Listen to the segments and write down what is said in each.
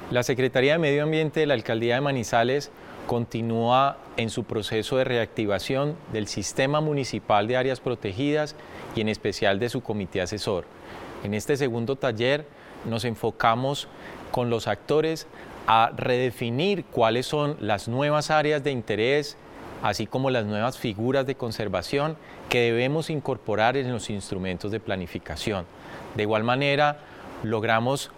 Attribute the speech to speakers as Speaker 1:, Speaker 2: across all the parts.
Speaker 1: La Secretaría de Medio Ambiente de la Alcaldía de Manizales continúa en su proceso de reactivación del Sistema Municipal de Áreas Protegidas y en especial de su comité asesor. En este segundo taller nos enfocamos con los actores a redefinir cuáles son las nuevas áreas de interés, así como las nuevas figuras de conservación que debemos incorporar en los instrumentos de planificación. De igual manera, logramos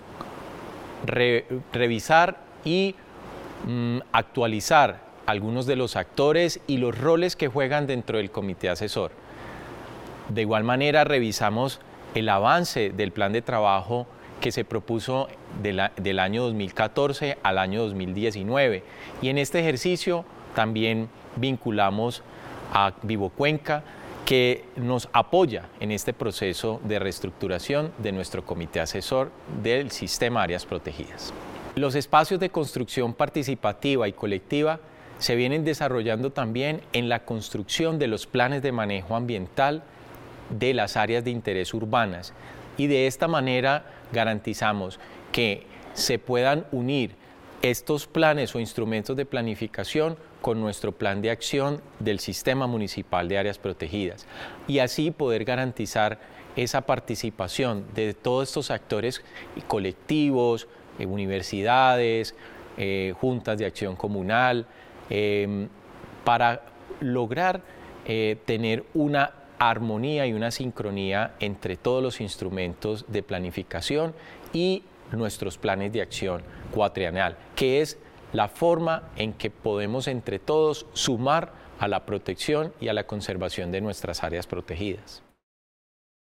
Speaker 1: revisar y actualizar algunos de los actores y los roles que juegan dentro del comité asesor. De igual manera, revisamos el avance del plan de trabajo que se propuso del año 2014 al año 2019. Y en este ejercicio también vinculamos a Vivocuenca, que nos apoya en este proceso de reestructuración de nuestro comité asesor del sistema Áreas Protegidas. Los espacios de construcción participativa y colectiva se vienen desarrollando también en la construcción de los planes de manejo ambiental de las áreas de interés urbanas, y de esta manera garantizamos que se puedan unir estos planes o instrumentos de planificación con nuestro plan de acción del Sistema Municipal de Áreas Protegidas, y así poder garantizar esa participación de todos estos actores colectivos, universidades, juntas de acción comunal, para lograr tener una armonía y una sincronía entre todos los instrumentos de planificación y nuestros planes de acción cuatrienal, que es la forma en que podemos entre todos sumar a la protección y a la conservación de nuestras áreas protegidas.